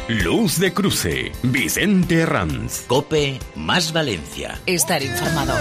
Luz de Cruce, Vicente Herranz. COPE más Valencia. Estar informado.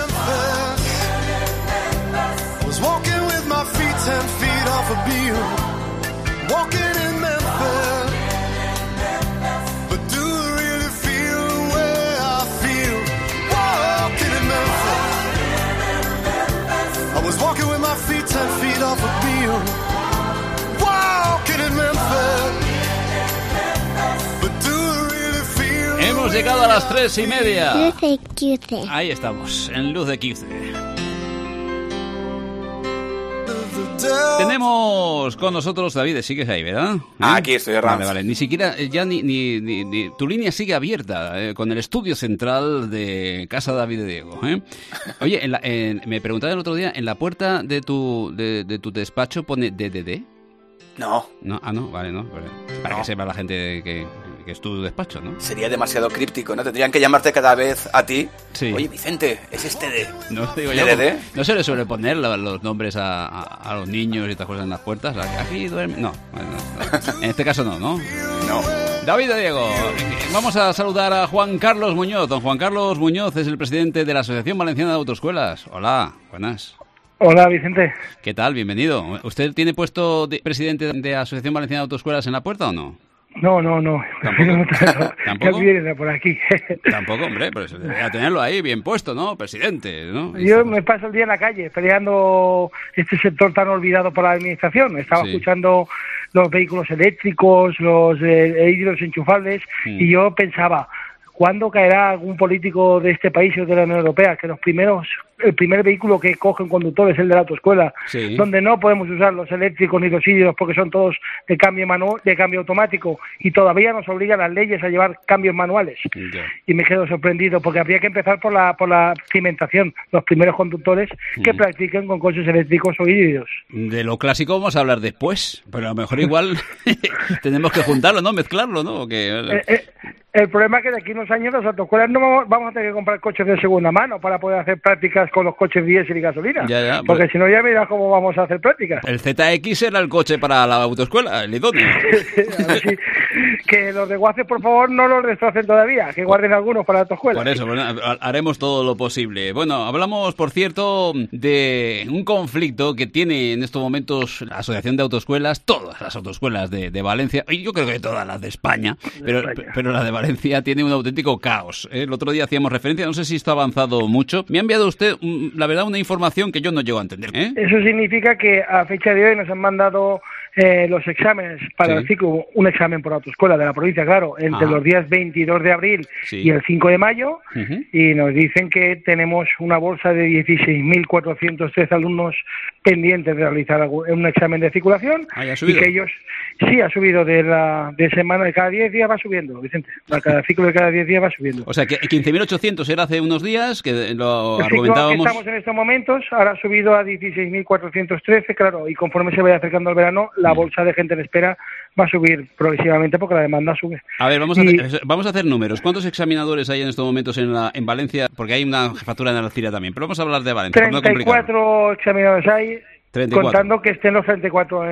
Hemos llegado a las 3:30. Luz de Cruce. Ahí estamos, en Luz de Cruce. Tenemos con nosotros, David, sigues ahí, ¿verdad? Aquí estoy, Herranz. Vale. Ni siquiera, ya ni tu línea sigue abierta con el estudio central de Casa David de Diego. Oye, me preguntaba el otro día, ¿en la puerta de tu despacho pone DDD? No. No, vale, no. Para que sepa la gente que es tu despacho, ¿no? Sería demasiado críptico, ¿no? Tendrían que llamarte cada vez a ti. Sí. Oye, Vicente, es este de... No, digo yo, ¿DDD? no se le suele poner los nombres a los niños y estas cosas en las puertas. Aquí duerme... No. En este caso no. No. David de Diego, vamos a saludar a Juan Carlos Muñoz. Don Juan Carlos Muñoz es el presidente de la Asociación Valenciana de Autoescuelas. Hola, buenas. Hola, Vicente. ¿Qué tal? Bienvenido. ¿Usted tiene puesto de presidente de la Asociación Valenciana de Autoescuelas en la puerta o no? No. ¿Tampoco? ¿Qué viene por aquí? Tampoco, hombre, pero a tenerlo ahí bien puesto, ¿no? Presidente, ¿no? Yo me paso el día en la calle peleando este sector tan olvidado por la administración. Estaba escuchando los vehículos eléctricos, los híbridos enchufables, y yo pensaba, ¿cuándo caerá algún político de este país o de la Unión Europea que el primer vehículo que coge un conductor es el de la autoescuela, donde no podemos usar los eléctricos ni los híbridos porque son todos de cambio manual, de cambio automático, y todavía nos obligan las leyes a llevar cambios manuales? Y me quedo sorprendido porque habría que empezar por la cimentación, los primeros conductores que practiquen con coches eléctricos o híbridos. De lo clásico vamos a hablar después, pero a lo mejor igual tenemos que juntarlo, ¿no? Mezclarlo, ¿no? El problema es que de aquí a unos años las autoescuelas no vamos a tener que comprar coches de segunda mano para poder hacer prácticas con los coches diésel y gasolina. Porque si no, ya verás cómo vamos a hacer prácticas. El ZX era el coche para la autoescuela, el idóneo. A ver si, que los de Guaces, por favor, no los destrocen todavía, que guarden algunos para la autoescuela. Por eso, haremos todo lo posible. Bueno, hablamos, por cierto, de un conflicto que tiene en estos momentos la Asociación de Autoescuelas, todas las autoescuelas de Valencia, y yo creo que todas las de España, pero la de Valencia tiene un auténtico caos. El otro día hacíamos referencia, no sé si esto ha avanzado mucho. Me ha enviado usted, la verdad, una información que yo no llego a entender. Eso significa que a fecha de hoy nos han mandado los exámenes para el ciclo, un examen por autoescuela de la provincia, claro, entre los días 22 de abril y el 5 de mayo, y nos dicen que tenemos una bolsa de 16.403 alumnos pendientes de realizar un examen de circulación, y que ellos, ha subido de semana, de cada 10 días va subiendo, Vicente, cada ciclo de cada 10 días va subiendo. O sea, que 15.800 era hace unos días, que lo el argumentábamos... que estamos en estos momentos, ahora ha subido a 16.413, claro, y conforme se vaya acercando al verano, la bolsa de gente en espera va a subir progresivamente porque la demanda sube. A ver, vamos a hacer números. ¿Cuántos examinadores hay en estos momentos en Valencia? Porque hay una jefatura en Alcira también, pero vamos a hablar de Valencia. 34 examinadores hay. 34. Contando que estén los 34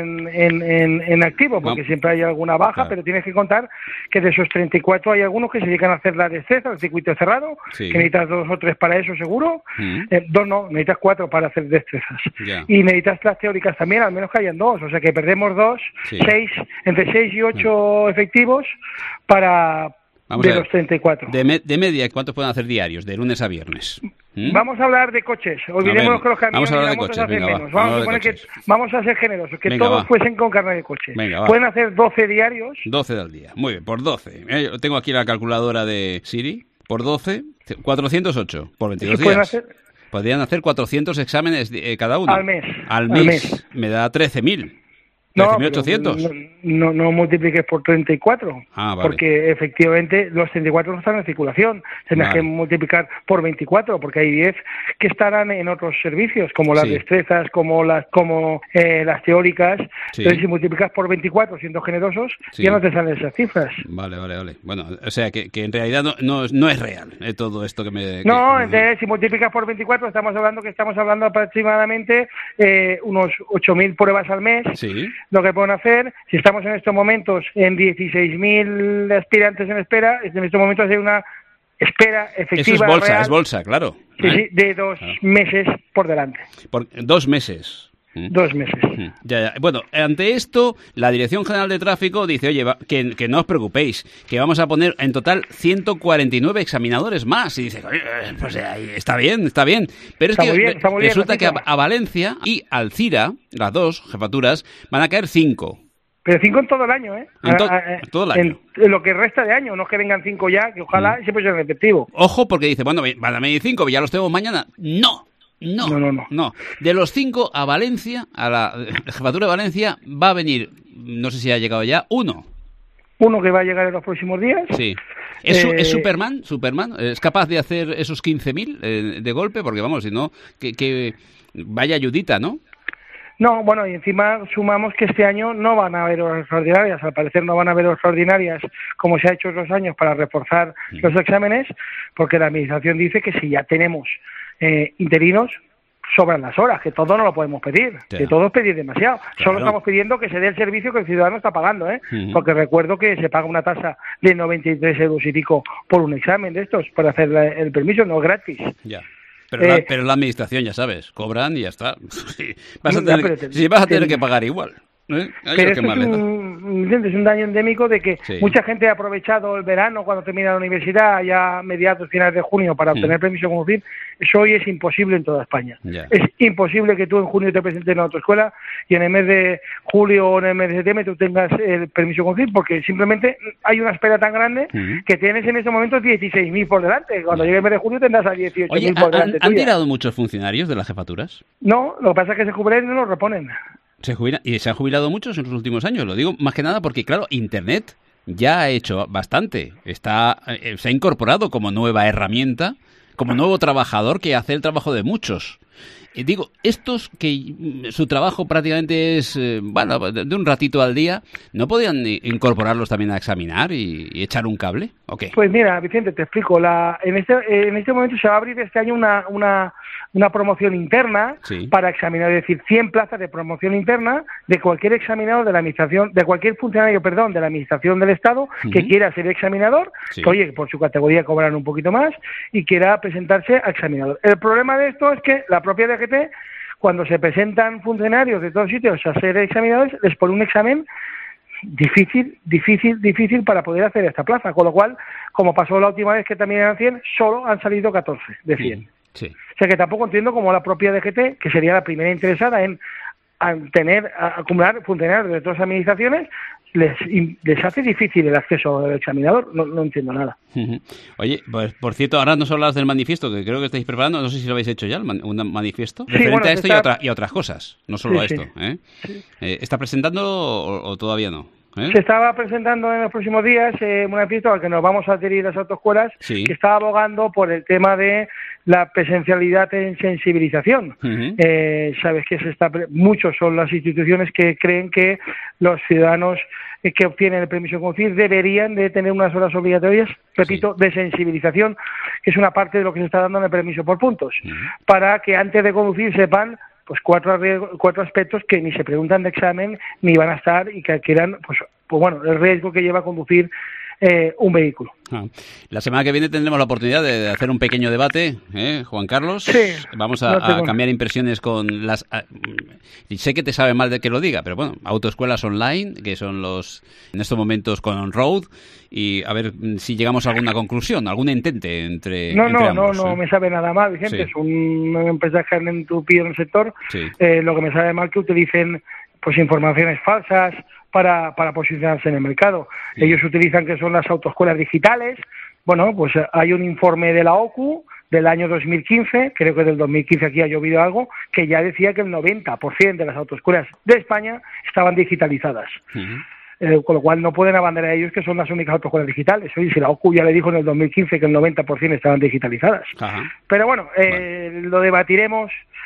en activo, porque siempre hay alguna baja, pero tienes que contar que de esos 34 hay algunos que se dedican a hacer la destreza, el circuito cerrado, que necesitas 2 o 3 para eso seguro, 2 no, necesitas 4 para hacer destrezas. Y necesitas las teóricas también, al menos que hayan 2, o sea que perdemos 2, 6, entre 6 y 8 efectivos para... Vamos de a ver, los 34. De media, ¿cuántos pueden hacer diarios, de lunes a viernes? Vamos a hablar de coches. Olvidémonos que los camiones vamos a hacer menos. Vamos a suponer que vamos a ser generosos, que todos fuesen con carnet de coche. Pueden hacer 12 diarios. 12 al día. Muy bien, por 12. Yo tengo aquí la calculadora de Siri. Por 12, 408. Por 22 días. Podrían hacer 400 exámenes cada uno. Al mes. Al mes. Me da 13.000. No, 13.800. No multipliques por 34, vale. Porque efectivamente los 34 no están en circulación. Tendrás que multiplicar por 24, porque hay 10 que estarán en otros servicios, como las destrezas, como las teóricas. Entonces, si multiplicas por 24, siendo generosos, ya no te salen esas cifras. Vale. Bueno, o sea, que en realidad no es real todo esto que me... Entonces, si multiplicas por 24, estamos hablando aproximadamente unos 8.000 pruebas al mes. Lo que pueden hacer, si estamos en estos momentos en 16.000 aspirantes en espera, en estos momentos hay una espera efectiva. Eso es bolsa, real, es bolsa, claro. Sí, de 2 meses por delante. Por 2 meses. 2 meses. Ya. Bueno, ante esto, la Dirección General de Tráfico dice, oye, que no os preocupéis, que vamos a poner en total 149 examinadores más. Y dice, oye, pues está bien. Pero es está que bien, resulta que a Valencia y Alcira, las dos jefaturas, van a caer 5. Pero 5 en todo el año, ¿eh? Todo el año. En lo que resta de año, no que vengan 5 ya, que ojalá siempre sea efectivo. Ojo, porque dice, bueno, van a venir 5, ya los tenemos mañana. No. De los 5 a Valencia, a la jefatura de Valencia, va a venir, no sé si ha llegado ya, uno que va a llegar en los próximos días. Sí. ¿Es Superman? ¿Es capaz de hacer esos 15.000 de golpe? Porque vamos, si no, que vaya ayudita, ¿no? No, bueno, y encima sumamos que este año no van a haber horas extraordinarias, al parecer no van a haber horas extraordinarias como se ha hecho otros años para reforzar los exámenes, porque la Administración dice que si ya tenemos interinos, sobran las horas, que todo no lo podemos pedir, que todo es pedir demasiado. Claro. Solo estamos pidiendo que se dé el servicio que el ciudadano está pagando, porque recuerdo que se paga una tasa de 93 euros y pico por un examen de estos, para hacer el permiso, no es gratis. Ya. Pero la Administración, ya sabes, cobran y ya está. Vas a tener que pagar igual. Pero esto es un daño endémico de que mucha gente ha aprovechado el verano cuando termina la universidad, ya mediados, finales de junio, para obtener permiso de conducir. Eso hoy es imposible en toda España. Es imposible que tú en junio te presentes en la autoescuela y en el mes de julio o en el mes de septiembre tú tengas el permiso de conducir, porque simplemente hay una espera tan grande que tienes en estos momentos 16.000 por delante. Cuando llegue el mes de julio tendrás a 18.000 por delante. ¿Han tirado muchos funcionarios de las jefaturas? No, lo que pasa es que se jubilan y no los reponen. Se han jubilado muchos en los últimos años, lo digo más que nada porque, claro, Internet ya ha hecho bastante. Se ha incorporado como nueva herramienta, como nuevo trabajador que hace el trabajo de muchos. Digo, estos que su trabajo prácticamente es, de un ratito al día, ¿no podían incorporarlos también a examinar y echar un cable? ¿O qué? Pues mira, Vicente, te explico. En este momento se va a abrir este año una promoción interna para examinar, es decir, 100 plazas de promoción interna de cualquier examinador de la administración, de cualquier funcionario, de la administración del Estado que quiera ser examinador, que oye, por su categoría cobran un poquito más y quiera presentarse a examinador. El problema de esto es que la propia DGT, cuando se presentan funcionarios de todos sitios a ser examinadores, les pone un examen difícil para poder hacer esta plaza, con lo cual, como pasó la última vez que también eran 100, solo han salido 14 de 100. Sí. O sea que tampoco entiendo cómo la propia DGT, que sería la primera interesada en acumular funcionarios de otras administraciones, les hace difícil el acceso al examinador. No entiendo nada. Oye, pues por cierto, ahora nos hablas del manifiesto que creo que estáis preparando, no sé si lo habéis hecho ya, un manifiesto referente a esto y a otras cosas, no solo a esto. ¿Está presentando o todavía no? Se estaba presentando en los próximos días un manifiesto al que nos vamos a adherir las autoescuelas, que está abogando por el tema de la presencialidad en sensibilización. Sabes que muchos son las instituciones que creen que los ciudadanos que obtienen el permiso de conducir deberían de tener unas horas obligatorias, repito, de sensibilización, que es una parte de lo que se está dando en el permiso por puntos, para que antes de conducir sepan pues cuatro aspectos que ni se preguntan de examen ni van a estar y que adquieran el riesgo que lleva a conducir un vehículo. La semana que viene tendremos la oportunidad de hacer un pequeño debate, Juan Carlos. Sí, vamos a cambiar impresiones con las... sé que te sabe mal de que lo diga, pero bueno, autoescuelas online, que son en estos momentos con On-Road, y a ver si llegamos a alguna conclusión, algún entente entre ambos. No me sabe nada mal, Vicente. Es una empresa que han entupido en el sector. Lo que me sabe mal que utilicen pues informaciones falsas para posicionarse en el mercado. Ellos utilizan que son las autoescuelas digitales. Bueno, pues hay un informe de la OCU del año 2015, creo que del 2015 aquí ha llovido algo, que ya decía que el 90% de las autoescuelas de España estaban digitalizadas. Con lo cual no pueden abanderar a ellos que son las únicas autoescuelas digitales. Oye, si la OCU ya le dijo en el 2015 que el 90% estaban digitalizadas. Pero bueno, lo debatiremos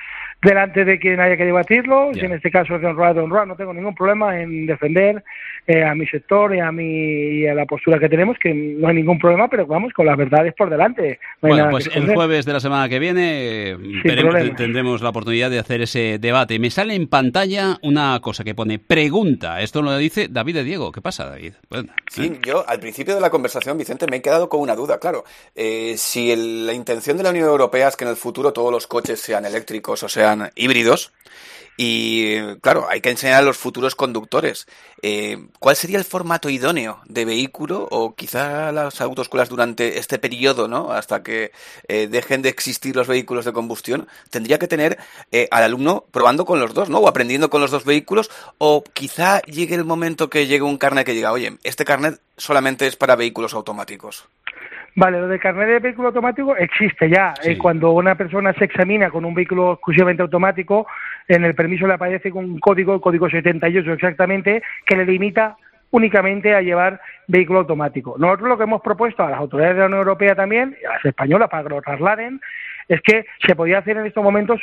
delante de quien haya que debatirlo, Ya. y en este caso de honrar, no tengo ningún problema en defender a mi sector y a la postura que tenemos, que no hay ningún problema, pero vamos, con las verdades por delante. No hay Bueno, nada pues que el esconder. jueves de la semana que viene tendremos la oportunidad de hacer ese debate. Me sale en pantalla una cosa que pone pregunta. Esto lo dice David de Diego. ¿Qué pasa, David? Bueno, Sí, yo al principio de la conversación, Vicente, me he quedado con una duda, claro. Si la intención de la Unión Europea es que en el futuro todos los coches sean eléctricos o sean híbridos, y claro, hay que enseñar a los futuros conductores cuál sería el formato idóneo de vehículo, o quizá las autoescuelas durante este periodo, ¿no?, hasta que dejen de existir los vehículos de combustión, tendría que tener al alumno probando con los dos, ¿no?, o aprendiendo con los dos vehículos, o quizá llegue el momento que llegue un carnet que diga, oye, este carnet solamente es para vehículos automáticos. Vale, lo de carnet de vehículo automático existe ya. Sí. Cuando una persona se examina con un vehículo exclusivamente automático, en el permiso le aparece con un código, el código 78 exactamente, que le limita únicamente a llevar vehículo automático. Nosotros lo que hemos propuesto a las autoridades de la Unión Europea también, y a las españolas para que lo trasladen, es que se podía hacer en estos momentos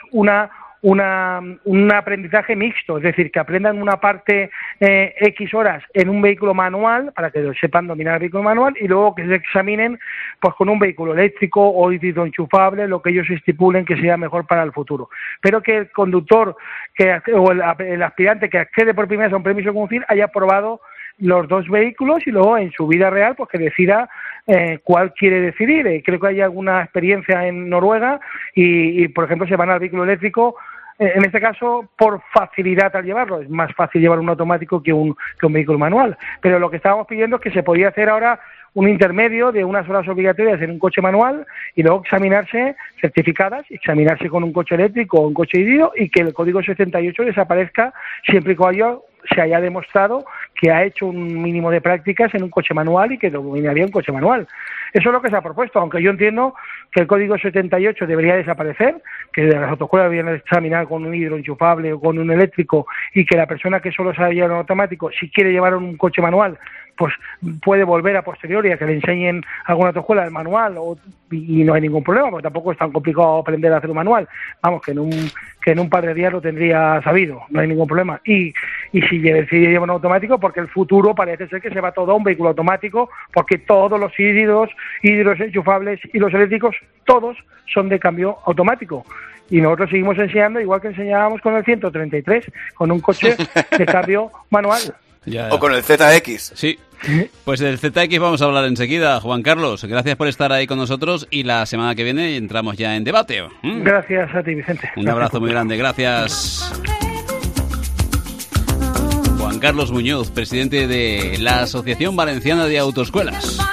un aprendizaje mixto, es decir, que aprendan una parte X horas en un vehículo manual para que sepan dominar el vehículo manual, y luego que se examinen pues con un vehículo eléctrico o híbrido enchufable, lo que ellos estipulen que sea mejor para el futuro. Pero que el conductor o el aspirante que accede por primera vez a un permiso de conducir haya probado los dos vehículos y luego en su vida real pues que decida cuál quiere decidir. Creo que hay alguna experiencia en Noruega y por ejemplo, se van al vehículo eléctrico, en este caso por facilidad al llevarlo. Es más fácil llevar un automático que un vehículo manual. Pero lo que estábamos pidiendo es que se podía hacer ahora un intermedio de unas horas obligatorias en un coche manual y luego examinarse certificadas, examinarse con un coche eléctrico o un coche híbrido, y que el código 78 desaparezca siempre y cuando se haya demostrado que ha hecho un mínimo de prácticas en un coche manual y que dominaría un coche manual. Eso es lo que se ha propuesto, aunque yo entiendo que el código 78 debería desaparecer, que las autoescuelas deberían examinar con un híbrido enchufable o con un eléctrico, y que la persona que solo sabe llevar un automático, si quiere llevar un coche manual, pues puede volver a posteriori a que le enseñen a alguna autoescuela el manual, y no hay ningún problema, porque tampoco es tan complicado aprender a hacer un manual. Vamos, que en un par de días lo tendría sabido, no hay ningún problema. Y si decide llevar un automático, porque el futuro parece ser que se va todo a un vehículo automático, porque todos los híbridos enchufables y los eléctricos, todos son de cambio automático. Y nosotros seguimos enseñando igual que enseñábamos con el 133, con un coche de cambio manual. Ya. O con el ZX. Sí, pues del ZX vamos a hablar enseguida. Juan Carlos, gracias por estar ahí con nosotros, y la semana que viene entramos ya en debate. Gracias a ti, Vicente. Un abrazo muy grande, gracias. Juan Carlos Muñoz, presidente de la Asociación Valenciana de Autoescuelas.